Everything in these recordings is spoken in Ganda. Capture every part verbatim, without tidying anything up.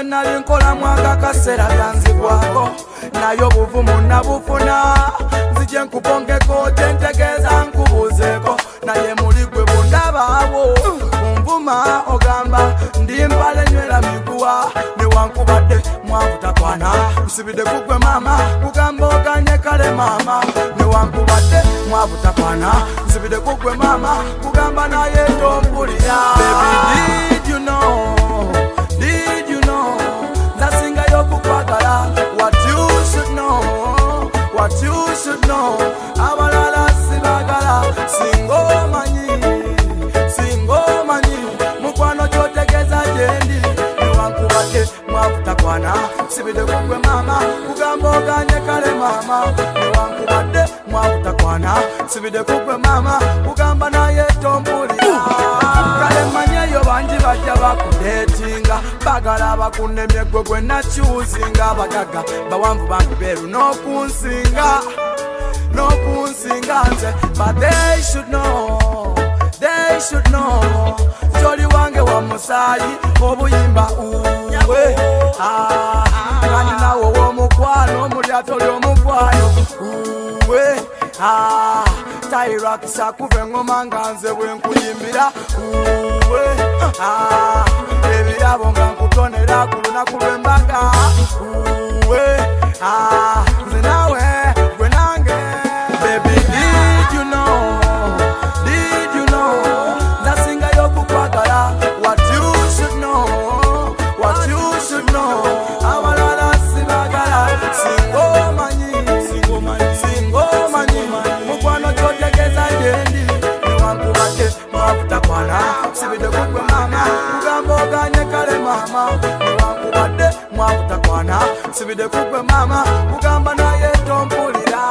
byonna binkola mwaka kaseera byanzigwako nayo buvumu nabufuna nzije nkupongeko kyentegeeza nkubuuzeeko naye muli gwe bundabaawo kunvuma ogamba ndi mpale nywera miguwa newankubadde mwavutakwana nsibidde kugwe maama kugamba oganye kale maama newankubadde mwavutakwana nsibidde kugwe maama kugamba naye tompulira. Baby, did you know, did you know ndasingayo kukwagala what you should know, what you should know abalala sibagala singa omanyi singa omanyi mukwano kyotegeeza gyendi newankubadde mwavutakwana nsibidde kugwe maama kugamba oganye kale maama newankubadde mwavutakwana nsibidde kugwe maama kugamba naye tompulira. Kale manyeyo bangi bajja bakudeetinga bagala bakunemye gwe gwe nakyuzinga abagaga bawanvu bangi beeru n'okunsinga n'okunsinga nze but they should know, they should know kyoli wange wa musaayi obuyimba uwe kandi nawe ow'omukwano mulyato ly'omukwano uwe tayirwakisa kuva engoma nga nze bwe nkuyimbira uwe ebirabo nga nkutonera ku lunaku lw'embaga uwe nze nawe gwe nange. Baby, did you know, did you know ndasingayo kukwagala what you should know, what you should know abalala sibagala singa omanyi singa omanyi mukwano kyotegeeza gyendi newankubadde mwavutakwana nsibidde kugwe maama kugamba oganye kale maama newankubadde mwavutakwana nsibidde kugwe maama kugamba naye tompulira.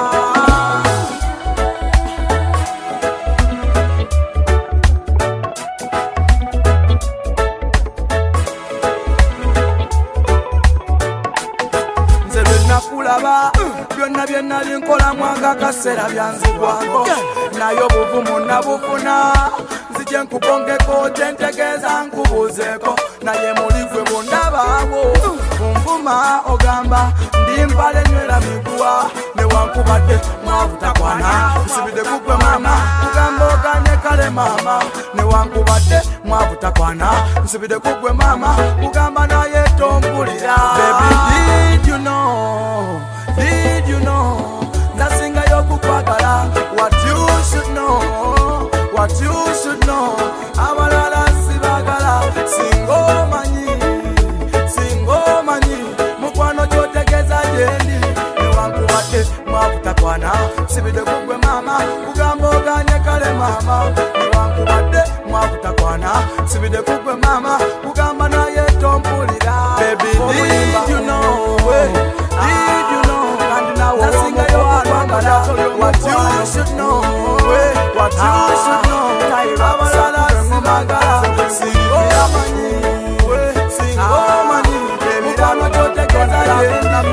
Nakulaba byonna byonna binkola mwaka kaseera byanzigwako nayo buvumu nabufuna nzije nkupongeko kyentegeeza nkubuuzeeko naye muli gwe bundabaawo kunvuma ogamba ndi mpale nywera miguwa newankubadde mwavutakwana nsibidde kugwe maama kugamba oganye kale maama newankubadde mwavutakwana nsibidde kugwe maama kugamba naye tompulira. Baby, did you know, did you know ndasingayo kukwagala what you should know, what you should know abalala sibagala singa omanyi singa omanyi mukwano kyotegeeza gyendi newankubadde mwavutakwana nsibidde kugwe maama kugamba oganye kale maama newankubadde mwavutakwana nsibidde kugwe maama kugamba naye tompulira. Baby, did you know, did you know kandi nawe ndasingayo kukwagala what you should know, what you should know abalala sibagala singa omanyi singa omanyi mukwano kyotegeeza gyendi